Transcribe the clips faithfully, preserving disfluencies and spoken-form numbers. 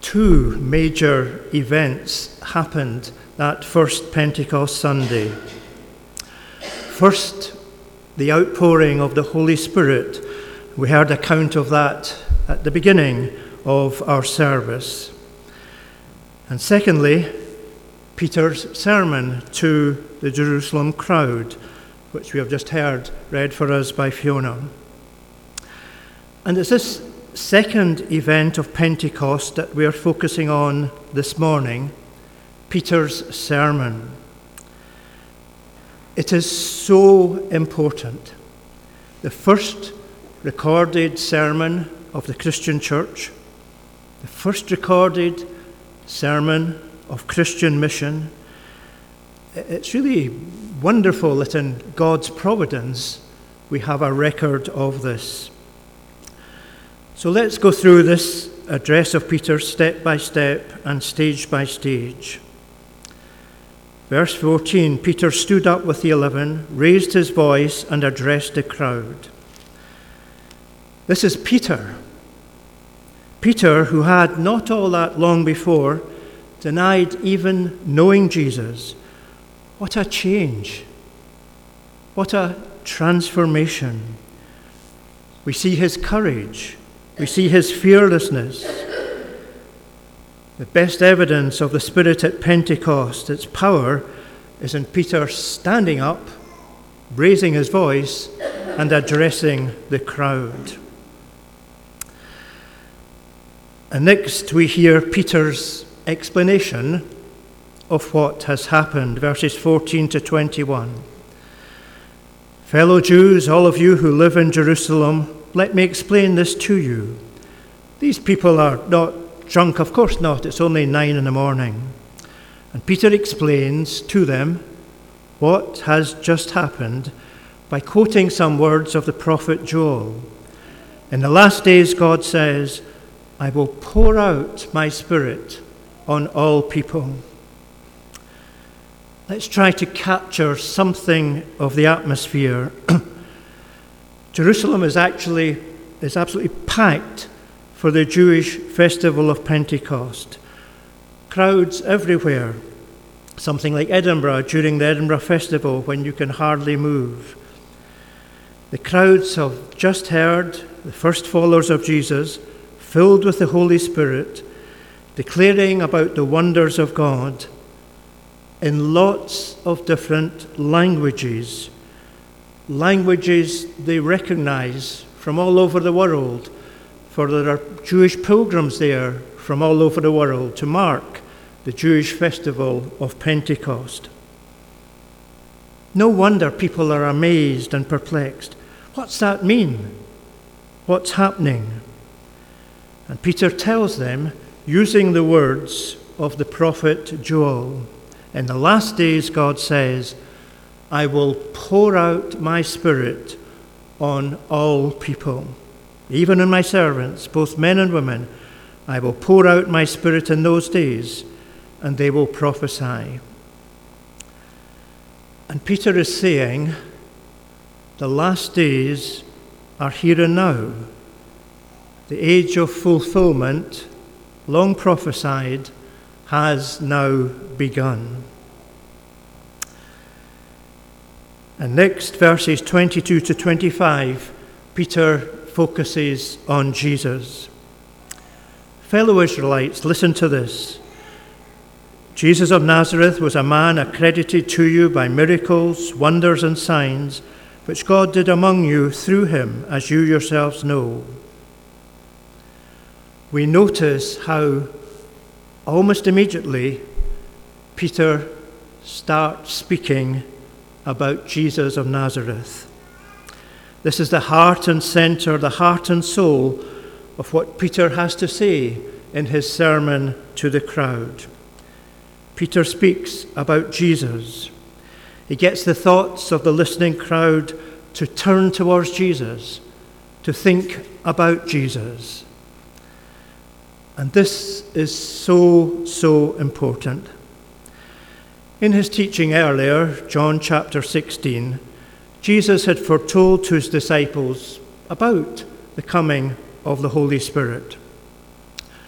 two major events happened that first Pentecost Sunday. First, the outpouring of the Holy Spirit. We heard account of that at the beginning of our service. And secondly, Peter's sermon to the Jerusalem crowd, which we have just heard read for us by Fiona. And it's this second event of Pentecost that we are focusing on this morning, Peter's sermon. It is so important. The first recorded sermon of the Christian church, the first recorded sermon of Christian mission. It's really wonderful that in God's providence we have a record of this. So let's go through this address of Peter step by step and stage by stage. Verse fourteen, Peter stood up with the eleven, raised his voice and addressed the crowd. This is Peter. Peter, who had not all that long before denied even knowing Jesus. What a change. What a transformation. We see his courage. We see his fearlessness. The best evidence of the Spirit at Pentecost, its power, is in Peter standing up, raising his voice, and addressing the crowd. And next we hear Peter's explanation of what has happened, verses fourteen to twenty-one. Fellow Jews, all of you who live in Jerusalem, let me explain this to you. These people are not drunk, of course not, it's only nine in the morning. And Peter explains to them what has just happened by quoting some words of the prophet Joel. In the last days, God says, I will pour out my Spirit on all people. Let's try to capture something of the atmosphere. Jerusalem is actually is absolutely packed for the Jewish festival of Pentecost. Crowds everywhere. Something like Edinburgh during the Edinburgh Festival when you can hardly move. The crowds have just heard the first followers of Jesus, filled with the Holy Spirit, declaring about the wonders of God in lots of different languages. Languages they recognize from all over the world, for there are Jewish pilgrims there from all over the world to mark the Jewish festival of Pentecost. No wonder people are amazed and perplexed. What's that mean? What's happening? And Peter tells them, using the words of the prophet Joel, in the last days, God says, I will pour out my Spirit on all people, even on my servants, both men and women. I will pour out my Spirit in those days, and they will prophesy. And Peter is saying, the last days are here and now. The age of fulfillment, long prophesied, has now begun. And next, verses twenty-two to twenty-five, Peter focuses on Jesus. Fellow Israelites, listen to this. Jesus of Nazareth was a man accredited to you by miracles, wonders, and signs, which God did among you through him, as you yourselves know. We notice how almost immediately Peter starts speaking about Jesus of Nazareth. This is the heart and center, the heart and soul of what Peter has to say in his sermon to the crowd. Peter speaks about Jesus. He gets the thoughts of the listening crowd to turn towards Jesus, to think about Jesus. And this is so, so important. In his teaching earlier, John chapter sixteen, Jesus had foretold to his disciples about the coming of the Holy Spirit.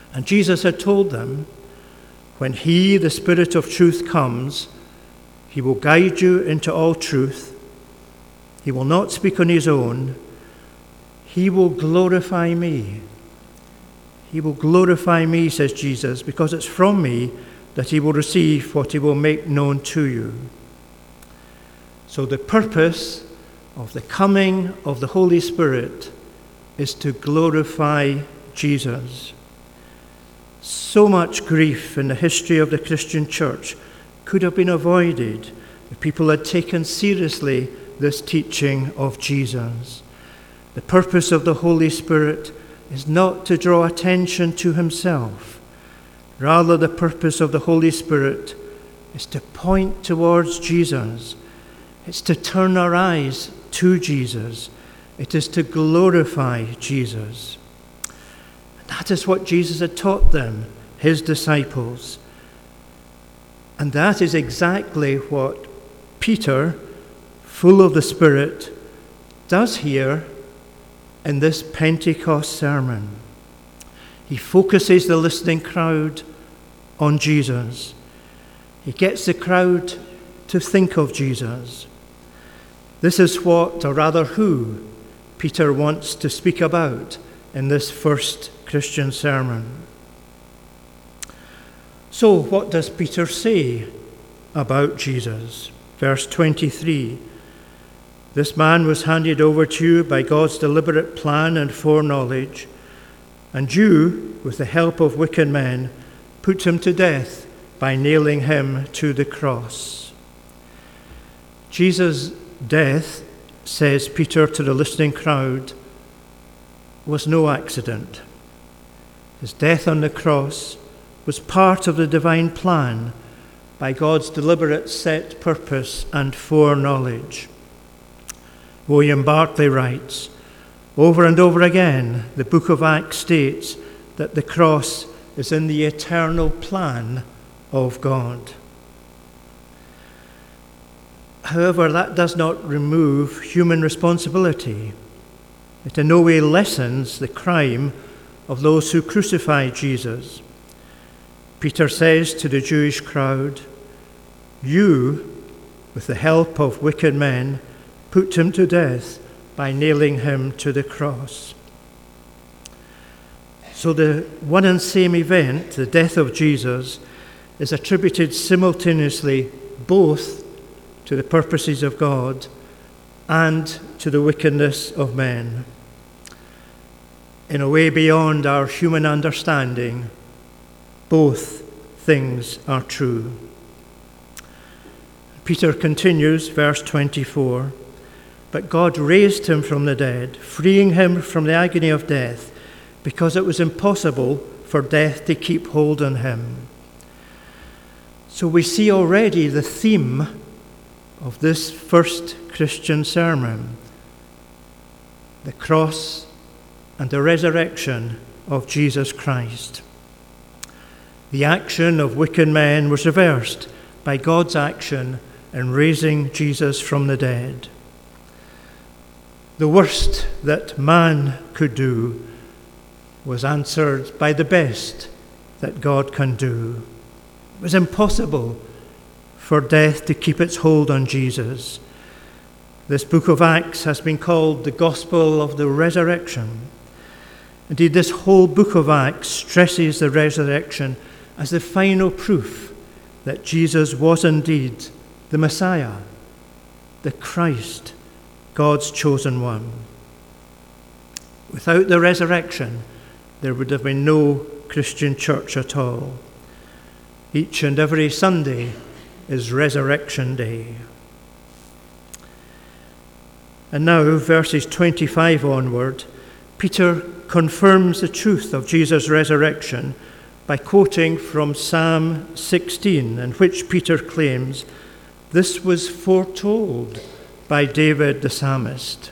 And Jesus had told them, when he, the Spirit of truth, comes, he will guide you into all truth. He will not speak on his own. He will glorify me. He will glorify me, says Jesus, because it's from me that he will receive what he will make known to you. So the purpose of the coming of the Holy Spirit is to glorify Jesus. So much grief in the history of the Christian church could have been avoided if people had taken seriously this teaching of Jesus. The purpose of the Holy Spirit is not to draw attention to himself. Rather, the purpose of the Holy Spirit is to point towards Jesus. It's to turn our eyes to Jesus. It is to glorify Jesus. That is what Jesus had taught them, his disciples. And that is exactly what Peter, full of the Spirit, does here in this Pentecost sermon. He focuses the listening crowd on Jesus. He gets the crowd to think of Jesus. This is what, or rather who, Peter wants to speak about in this first Christian sermon. So, what does Peter say about Jesus? Verse twenty-three. This man was handed over to you by God's deliberate plan and foreknowledge, and you, with the help of wicked men, put him to death by nailing him to the cross. Jesus' death, says Peter to the listening crowd, was no accident. His death on the cross was part of the divine plan by God's deliberate set purpose and foreknowledge. William Barclay writes, over and over again, the book of Acts states that the cross is in the eternal plan of God. However, that does not remove human responsibility. It in no way lessens the crime of those who crucified Jesus. Peter says to the Jewish crowd, you, with the help of wicked men, put him to death by nailing him to the cross. So the one and same event, the death of Jesus, is attributed simultaneously both to the purposes of God and to the wickedness of men. In a way beyond our human understanding, both things are true. Peter continues, verse twenty-four, but God raised him from the dead, freeing him from the agony of death, because it was impossible for death to keep hold on him. So we see already the theme of this first Christian sermon, the cross and the resurrection of Jesus Christ. The action of wicked men was reversed by God's action in raising Jesus from the dead. The worst that man could do was answered by the best that God can do. It was impossible for death to keep its hold on Jesus. This book of Acts has been called the Gospel of the Resurrection. Indeed, this whole book of Acts stresses the resurrection as the final proof that Jesus was indeed the Messiah, the Christ, God's chosen one. Without the resurrection, there would have been no Christian church at all. Each and every Sunday is Resurrection Day. And now, verses twenty-five onward, Peter confirms the truth of Jesus' resurrection by quoting from Psalm sixteen, in which Peter claims this was foretold by David the psalmist.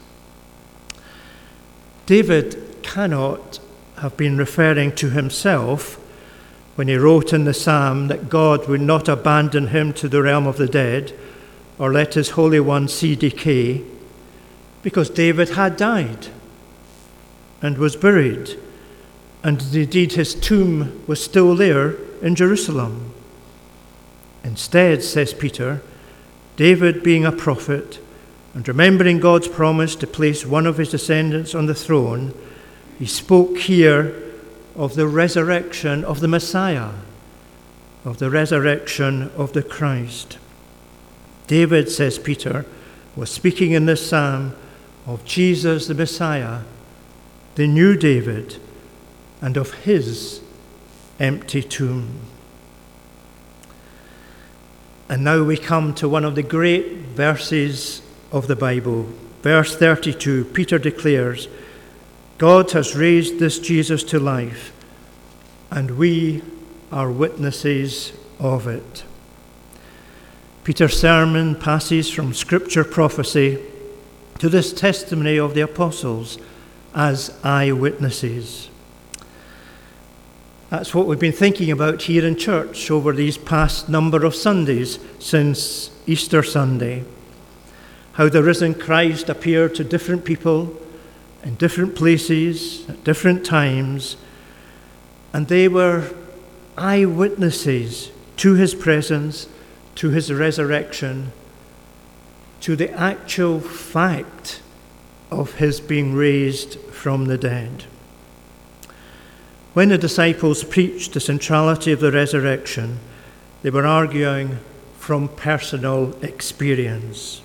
David cannot have been referring to himself when he wrote in the psalm that God would not abandon him to the realm of the dead or let his Holy One see decay, because David had died and was buried, and indeed his tomb was still there in Jerusalem. Instead, says Peter, David, being a prophet and remembering God's promise to place one of his descendants on the throne, he spoke here of the resurrection of the Messiah, of the resurrection of the Christ. David, says Peter, was speaking in this psalm of Jesus the Messiah, the new David, and of his empty tomb. And now we come to one of the great verses of the Bible. Verse thirty-two, Peter declares, God has raised this Jesus to life, and we are witnesses of it. Peter's sermon passes from scripture prophecy to this testimony of the apostles as eyewitnesses. That's what we've been thinking about here in church over these past number of Sundays since Easter Sunday. How the risen Christ appeared to different people in different places at different times, and they were eyewitnesses to his presence, to his resurrection, to the actual fact of his being raised from the dead. When the disciples preached the centrality of the resurrection, they were arguing from personal experience.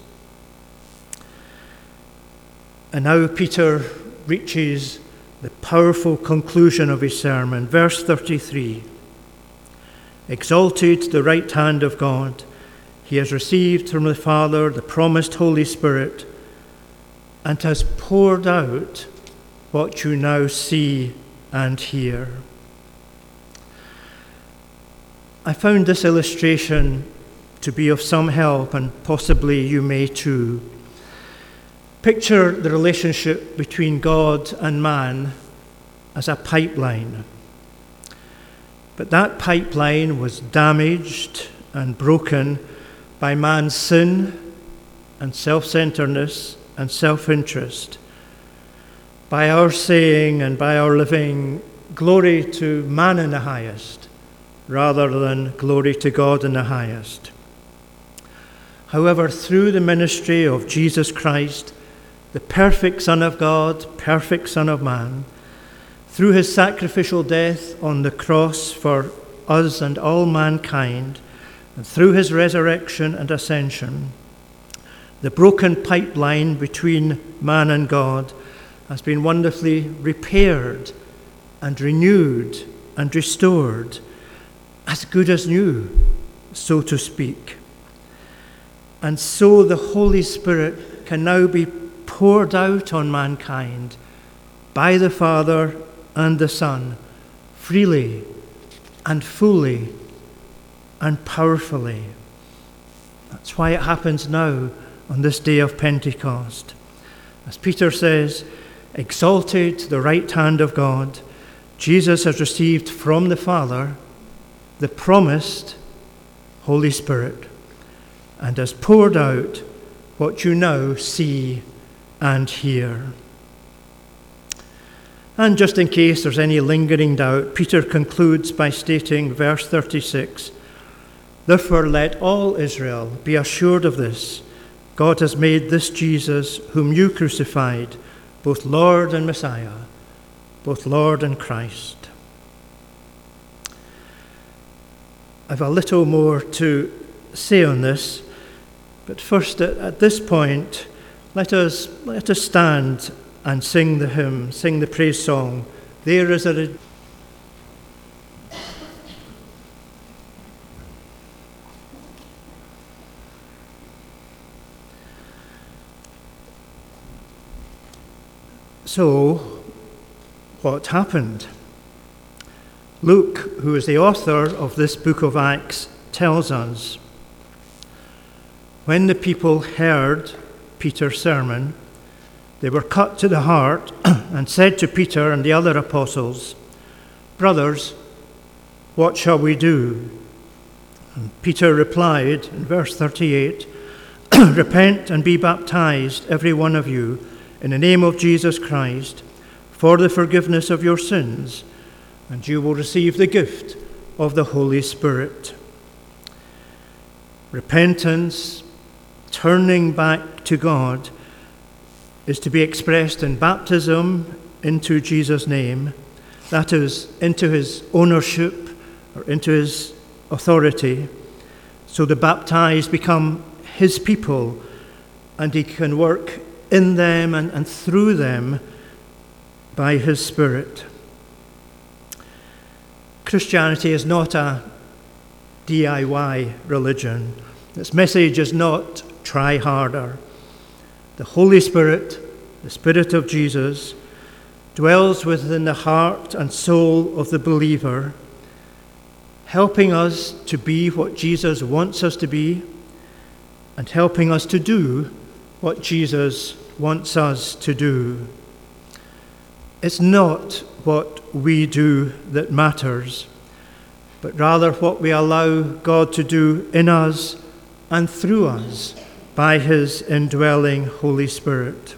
And now Peter reaches the powerful conclusion of his sermon. Verse thirty-three, exalted to the right hand of God, he has received from the Father the promised Holy Spirit and has poured out what you now see and hear. I found this illustration to be of some help, and possibly you may too. Picture the relationship between God and man as a pipeline. But that pipeline was damaged and broken by man's sin and self-centeredness and self-interest. By our saying and by our living, glory to man in the highest, rather than glory to God in the highest. However, through the ministry of Jesus Christ, the perfect Son of God, perfect Son of man, through his sacrificial death on the cross for us and all mankind, and through his resurrection and ascension, the broken pipeline between man and God has been wonderfully repaired and renewed and restored, as good as new, so to speak. And so the Holy Spirit can now be poured out on mankind by the Father and the Son, freely and fully and powerfully. That's why it happens now on this day of Pentecost. As Peter says, exalted to the right hand of God, Jesus has received from the Father the promised Holy Spirit and has poured out what you now see and hear. And just in case there's any lingering doubt, Peter concludes by stating, verse thirty-six, therefore let all Israel be assured of this, God has made this Jesus, whom you crucified, both Lord and Messiah, both Lord and Christ. I've a little more to say on this, but first at, at this point, let us let us stand and sing the hymn, sing the praise song. There is a So, what happened? Luke, who is the author of this book of Acts, tells us, when the people heard Peter's sermon, they were cut to the heart and said to Peter and the other apostles, brothers, what shall we do? And Peter replied in verse thirty-eight, repent and be baptized, every one of you, in the name of Jesus Christ, for the forgiveness of your sins, and you will receive the gift of the Holy Spirit. Repentance, turning back to God, is to be expressed in baptism into Jesus' name, that is, into his ownership or into his authority, so the baptized become his people and he can work in them and, and through them by his Spirit. Christianity is not a D I Y religion. Its message is not try harder. The Holy Spirit, the Spirit of Jesus, dwells within the heart and soul of the believer, helping us to be what Jesus wants us to be and helping us to do what Jesus wants us to do. It's not what we do that matters, but rather what we allow God to do in us and through us by his indwelling Holy Spirit.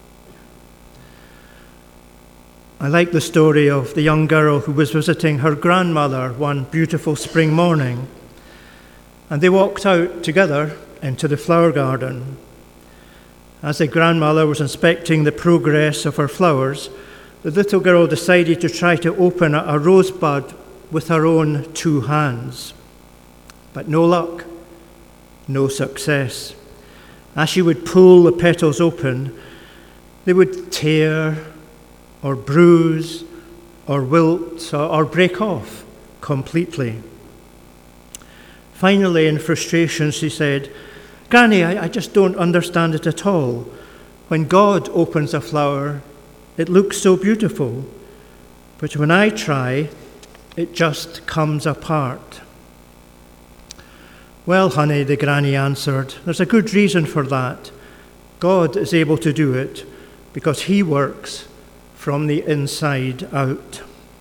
I like the story of the young girl who was visiting her grandmother one beautiful spring morning, and they walked out together into the flower garden. As the grandmother was inspecting the progress of her flowers, the little girl decided to try to open a rosebud with her own two hands. But no luck, no success. As she would pull the petals open, they would tear or bruise or wilt or, or break off completely. Finally, in frustration, she said, "Granny, I, I just don't understand it at all. When God opens a flower, it looks so beautiful, but when I try, it just comes apart." "Well, honey," the granny answered, "there's a good reason for that. God is able to do it because he works from the inside out."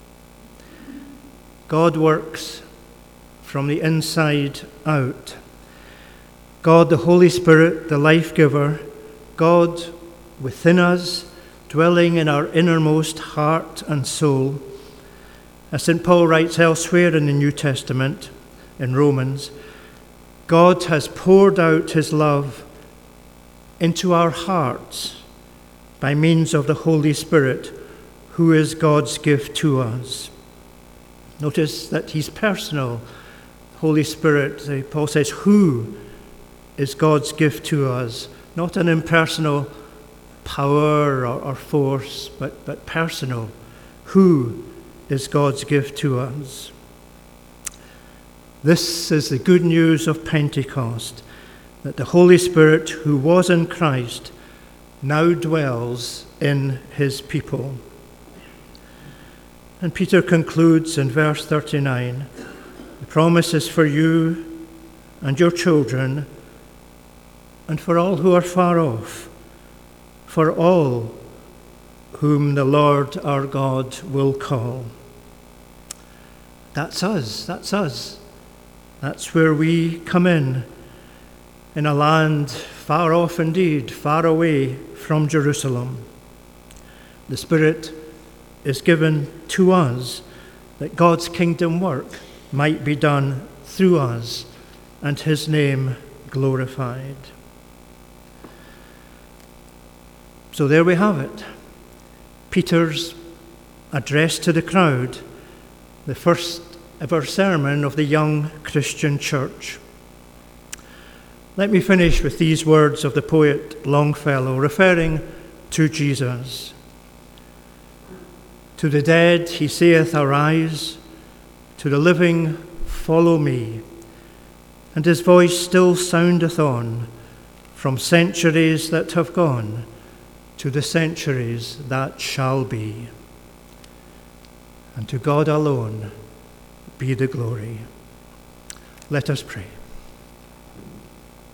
God works from the inside out. God, the Holy Spirit, the life giver, God within us, dwelling in our innermost heart and soul. As Saint Paul writes elsewhere in the New Testament, in Romans, God has poured out his love into our hearts by means of the Holy Spirit, who is God's gift to us. Notice that he's personal. Holy Spirit, Paul says, who is God's gift to us? Not an impersonal power or, or force, but, but personal. Who is God's gift to us? This is the good news of Pentecost, that the Holy Spirit who was in Christ now dwells in his people. And Peter concludes in verse thirty-nine, "The promise is for you and your children, and for all who are far off, for all whom the Lord our God will call." That's us, that's us. That's where we come in, in a land far off indeed, far away from Jerusalem. The Spirit is given to us that God's kingdom work might be done through us and his name glorified. So there we have it. Peter's address to the crowd, the first ever sermon of the young Christian church. Let me finish with these words of the poet Longfellow, referring to Jesus. "To the dead he saith, arise, to the living follow me, and his voice still soundeth on, from centuries that have gone to the centuries that shall be. And to God alone be the glory." Let us pray.